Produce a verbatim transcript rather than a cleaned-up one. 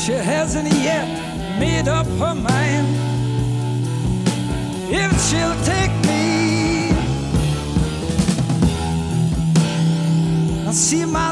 She hasn't yet made up her mind if she'll take me. I see my